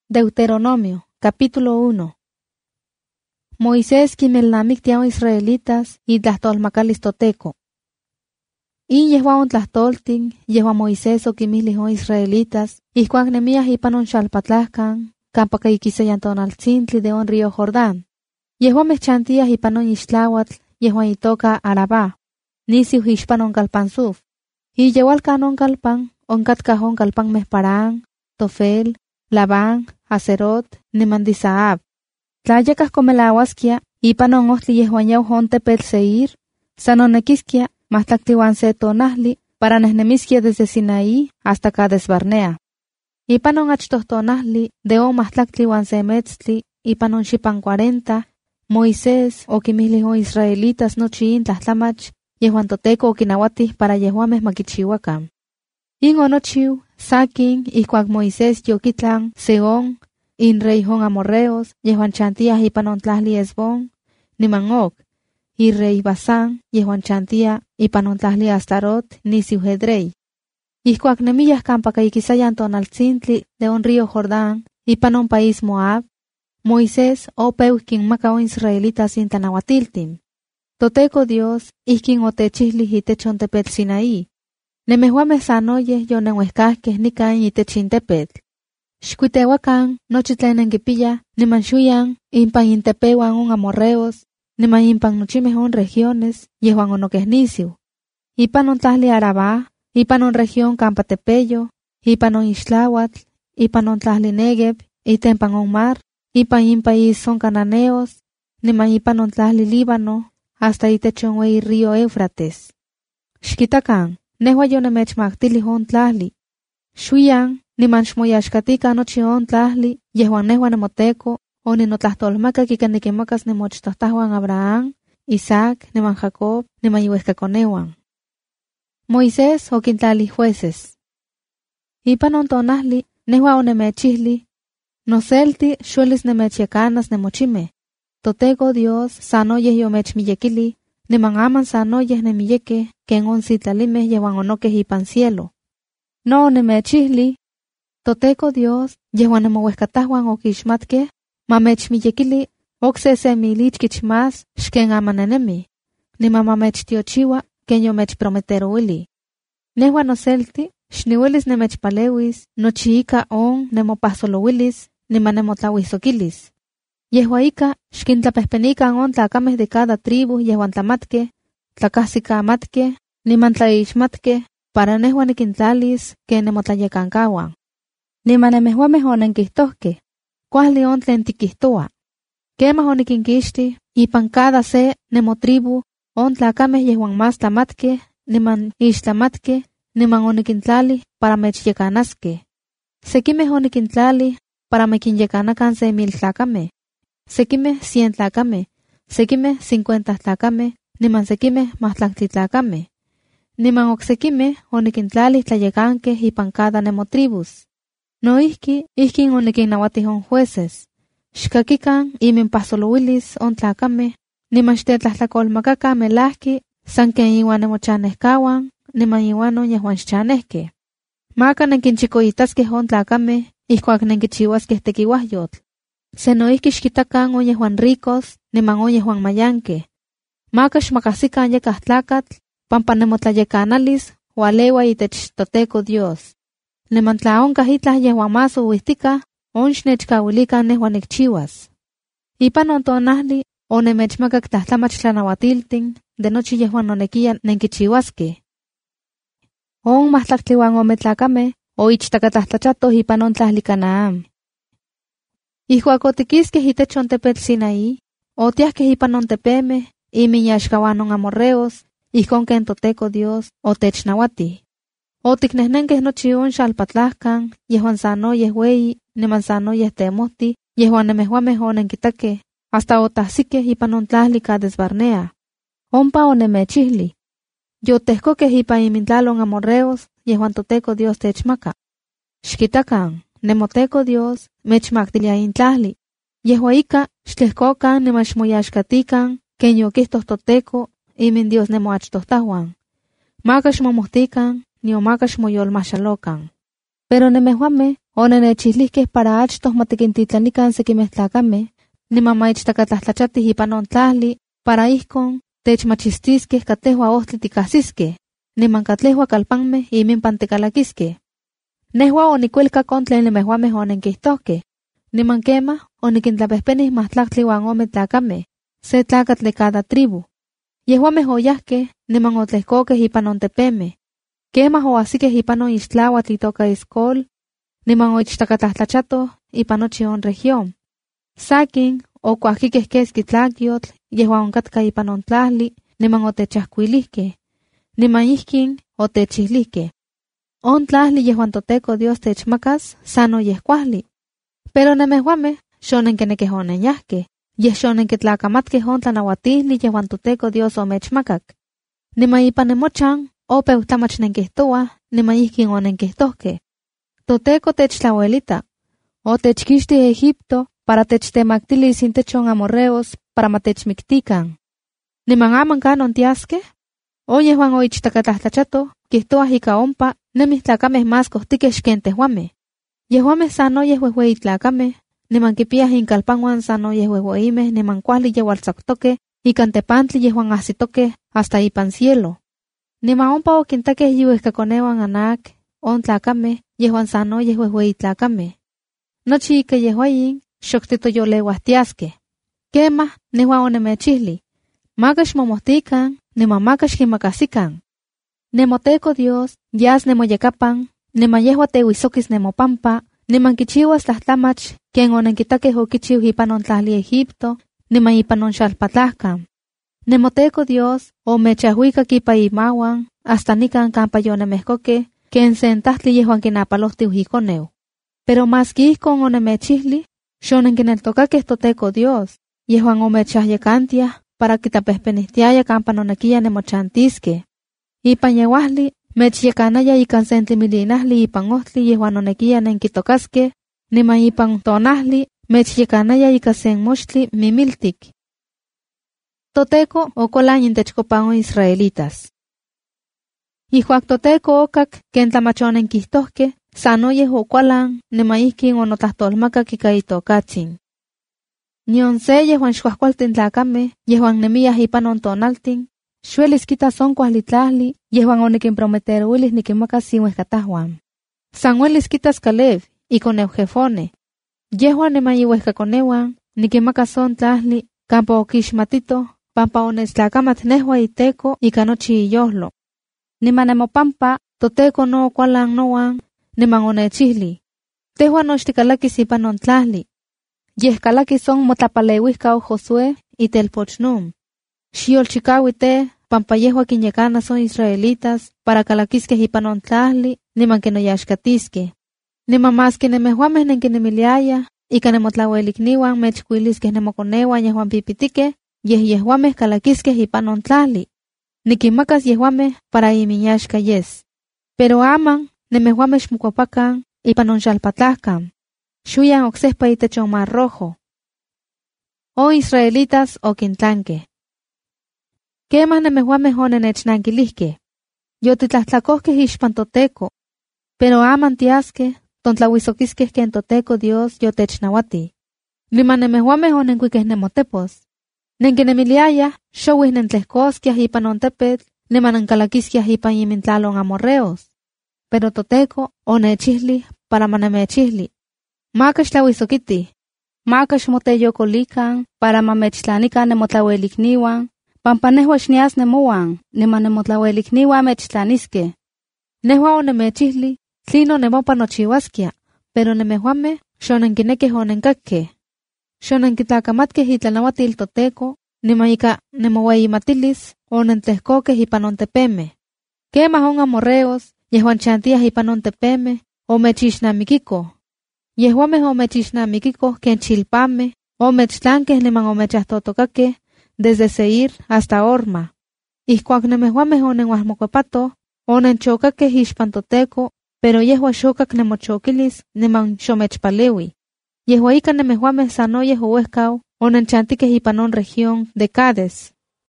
Deuteronomio, capítulo 1. Moisés quimelnamictiao israelitas y tlahtolmacalis toteco. Y yehuaon tlahtoltin, yehua Moisés oquimihlijo israelitas, ihcuac nemiah ipan on xalpatlahcan, campa caiquisayan tonaltzintli de on río Jordán. Yehua mechchantiah ipan on ixtlahuatl, yehua itoca Arabá, nisiu hixpan on calpansuf. Y yeualcan on calpan, on catcajón calpan mehparán, Tofel, Labán, Haserot, Nimandisaab. Tlayacas comelawasquia, ipan on ohtli yehuanyau hontepel Seir, sanonequisquia, mahtactiwan se tonahli, para nehnemisquia desde Sinaí hasta Cades Barnea. Ipan on achtohtonahli, de on mahtlactliwan se metztli, ipan on xipan 40, Moisés oquimihlijo israelitas nochi in tlahtlamach, yehuan toteco oquinawatih para yehuameh maquichihuacan. In onochiu, saquin, ihcuac Moisés yoquitlan, Sehón, in reyjon amorreos, yehuan chantiah ipan on tlahli Esbón, niman Og, y rey Basán, yehuan chantia ipan on tlahli Astarot, nisiu Edrei. Ihcuac nemillas campa caiquisayan tonaltzintli de on río Jordán, ipan on país Moab, Moisés opeu quinmaca on israelitas in tanahuatiltim. Toteco Dios, ihquin otechihli itech on tepetl Sinaí. Nemehuameh sanoyeh yonehuescasqueh nican itech in tepetl. Xcuitehuacan nochi tlen nenquipiyah, niman xuyan impan intepehuan on amorreos, niman impan nochimeh on regiones, yehuan onoqueh nisiu. Ipan on tlahli Arabá, ipan on región campa tepeyo, ipan on ixtlahuatl, ipan on tlahli Negev, itempan on mar, ipan in país on cananeos, niman ipan on tlahli Líbano, hasta itech on wei río Éufrates. Xquitacan, nehua yonemechmactilih on tlahli. Xuyan, niman xmoyaxcatica nochi on tlahli, yehuan nehua nemoteco, o ninotlahtolmaca quica niquimacas nemochtohtahuan Abraham, Isaac, niman Jacob, niman iuescaconeuan. Moisés oquintlalih jueces. Ipan on tonahli, nehua onemechihli, noselti xuelis nemechiacanas nemochimeh. Toteco Dios sanoyeh yomechmiyekili, niman aman sanoyeh nemiyeque, ken on sitlalimeh yehuan onoqueh ipan cielo. No onemechihli, Toteco Dios, yehuan nemohuescatahuan oquixmatqueh, mamechmiyekili, ocse semilichquich más, xken aman nenemi, niman mamechtiochiua, ken yomechprometerouili. Nehua noselti, xniuelis nemechpalewis, nochi ika on nemopahsolouilis, niman nemotlahuisoquilis. Yehua ika, xkintlapehpenican on tlacameh de cada tribu yehuan tlamatqueh, tlacahsicamatqueh, niman tlaixmatqueh, para nehua niquintlalis ken nemotlayecancauan. Niman nemehuameh onenquihtohqueh, cuahli on tlen tiquihtoa. Quemah oniquinquixtih, ipan cada se nemotribu, on tlacameh yehuan más tlamatqueh, niman ixtlamatqueh, niman oniquintlalih para mechyecanaskeh. Sequimeh oniquintlalih para mequinyecanacan 1,000 tlacameh. Sequimeh 100 tlacameh, sequimeh 50 tlacameh, niman sequimeh mahtlactli tlacameh. Niman ocsequimeh oniquintlalih tlayecanqueh ipan cada nemotribus. Noihqui, ihquin oniquinnauatih on jueces. Xcaquican iminpahsolouilis on tlacameh, niman xtetlahtlacolmacaca melahqui, san ken iuan nemochanehcahuan, niman iuan on yehuan xchanehqueh. Maca nenquinchicoitasqueh on tlacameh, ihcuac nenquichihuasqueh tequiuahyotl. Se noihqui xquitacan on yehuan ricos, niman on yehuan mayanqueh. Maca xmacahsican yecah tlacatl, pampa nemotlayecanalis, ualeua itech Toteco Dios. Niman tla oncah itlah yehuan más ouihticah, on xnechcauilican nehua nicchiuas. Ipan on tonahli, onemechmacac tlahtlamach tlanauatiltin, de nochi yehuan nonequia nenquichiuasqueh. On mahtlactliuan ome tlacameh, o ichtacatlahtlachato ipan on tlahli Canaán. Ihcuac otiquisqueh itech on tepetl Sinaí, otiahqueh ipan on tepemeh, iminyaxcahuan on amorreos, ihcon ken Toteco Dios otechnauatih. Oticnehnenqueh nochi on xalpatlahcan, yehuan sanoyeh weyi, niman sanoyeh temohti, yehuan nemehuameh onenquitaqueh, hasta otahsiqueh ipan on tlahli Cades Barnea. Ompa onemechihli. Yotehcoqueh ipan imintlal on amorreos, yehuan Toteco Dios techmaca. Xquitacan, nemoteco Dios mechmactilia in tlahli. Yehua ika, xtlehcocan niman xmoyaxcatican, ken yoquihtoh Toteco, imin Dios nemoachtohtahuan. Maca xmomohtican, nio maca xmoyolmahxalocan. Pero nemehuame, onenechihlisque para achtos matequintitlanican sequimeh tlacameh, nimamaichtacatlahtlachatis ipan on tlahli, para ihcon techmachistisque catehua ohtli ticahsisque, niman catlehua calpanmeh iminpan ticalaquisque. Nehua onicuelcac on tlen nemehuameh onenquihtohque, niman quemah oniquintlapehpenih mahtlactli uan ome tlacameh, se tlacatl de cada tribu. Yehuameh oyahqueh niman otlehcoqueh ipan on tepemeh. Quemah oahsiqueh ipan on ixtlauatl itoca Escol, niman oichtacatlahtlachato ipan nochi on región. Saquin ocuahquiqueh quesqui tlaquiotl, yehua oncatca ipan on tlahli, niman otechahcuilihqueh, niman ihquin otechihlisqueh. On tlahli yehuan Toteco Dios techmacas, sano yeh cuahli. Pero nemehuameh xonenquenequeh onenyahqueh, yeh xonenquitlacamatqueh on tlanauatihli yehuan Toteco Dios omechmacac. Niman ipan nemochan opeu tlamach nenquihtoah, niman ihquin onenquihtohqueh. Toteco techtlauelita, otechquixtih Egipto para techtemactilis intechon amorreos para matechmictican. Niman aman canon tiasqueh? O yehuan oichtacatlahtlachato, quihtoah ika ompa nemih tlacameh más cohtiqueh xquen tehuameh. Yehuameh sanoyeh huehueyi tlacameh, niman quipiah incalpanhuan sanoyeh huehueimeh niman cuahli yeualtzactoqueh, ikan tepantli yehuan ahsitoqueh hasta ipan cielo. Niman ompa oquintaqueh yiuehcaconeuan Anac, on tlacameh, yehuan sanoyeh huehueyi tlacameh. Nochi ika yehuayin, xoctitoyoleuahtiasqueh. Quemah, nehua onemechihli, macax momohtican, niman macax quimacasican. Nemoteco Dios, yas nemoyecapan, niman yehua tehuisokis nemopampa, niman quichiuas tlahtlamach, quien onenquitaqueh oquichiu ipan on tlahli Egipto, niman ipan on xalpatlahcan. Nemoteco Dios, omechahuicac ipa imauan, hasta nican campa yonemehcoqueh, quen sen tahtli yehuan quinapalohtiu iconeu. Pero masqui ihcon onemechihli, xonenquineltocaqueh Toteco Dios, yehuan omechahyecantiah, para quitapehpenihtiaya campa nonequia nemochantisqueh. Ipan yeuahli, mechyecanaya ikan sentlimilinahli ipan ohtli yehuan nonequia nenquitocasqueh, niman ipan tonahli, mechyecanaya ika sen moxtli mimiltic. Toteco ocolan intechcopan on israelitas. Ihcuac Toteco ocac quen tlamachonenquihtohqueh, sanoyeh ocualan, niman ihquin onotlahtolmacac ika itocatzin. Nion se yehuan xcuahcualtin tlacameh, yehuan nemiyah ipan on tonaltin, xuelis quitas on cuahli tlahli, yehuan oniquimprometerouilis niquimacas inuehcatahuan. San uelis quitas Caleb, iconeu Jefone. Yehuan niman iuehcaconeuan, niquimacas on tlahli, campa oquixmatito, pampa onechtlaacamat nehua iteco ika nochi iyojlo. Niman nemopampa, Toteco no ocualan noan, niman onechihli. Tehuan nochticalaquis ipan on tlahli. Yeh calaquis on motlapaleuihcau Josué itelpoch Num. Xiolchicaui te, pampa yehua quinyecanas on israelitas para calaquisqueh ipan on tlahli, niman quinoyaxcatisqueh. Niman masque nemehuameh nenquinemiliaya, ika nemotlauelicniuan mechcuilisqueh nemoconeuan yehuan pipitiqueh, yehuameh calaquisqueh ipan on tlahli. Niquimacas yehuameh para iminyaxca yes. Pero aman, nemehuameh xmocuapacan ipan on xalpatlahcan. Xuyan ocsehpa itech on mar rojo. O israelitas oquintlanqueh. Quemah nemehuameh onenechnanquilihqueh. Yotitlahtlacohqueh ixpan Toteco. Pero aman tiasqueh, tontlahuisoquisqueh quen Toteco Dios yotechnauati. Niman nemehuameh onencuiqueh nemotepos. Nenquinemiliayah, xowih nentlehcosquiah ipan on tepetl, niman nencalaquisquiah ipan imintlalon amorreos. Pero Toteco onechihli para manemechihli. Macax tlahuisoquitih. Macax moteyocolican para mamechtlanican nemotlauelicniuan, pampa nehua xnias nemoan, niman nemotlauelicniuan mechtlaniskeh. Nehua onemechihli, tlino nemopa nochiuasquia, pero nemehuameh xonenquinequeh onencaqueh. Xonenquitlacamatqueh itlanauatil Toteco, niman ika nemoueyimatilis onentlehcoqueh ipan on tepemeh. Quemah on amorreos, yehuan chantiah ipan on tepemeh, omechixnamiquikoh. Yehuameh omechixnamiquikoh quen chilpameh, omechtlanqueh niman omechahtotocaqueh, desde Seir hasta Horma. Ihcuac nemehuameh onenhualmocuepatoh, onenchocaqueh ixpan Toteco, pero yehua xocac nemochoquilis niman xomechpaleui. Yehua ika nemehuameh sanoyeh ouehcau onenchantiqueh ipan on región de Cades.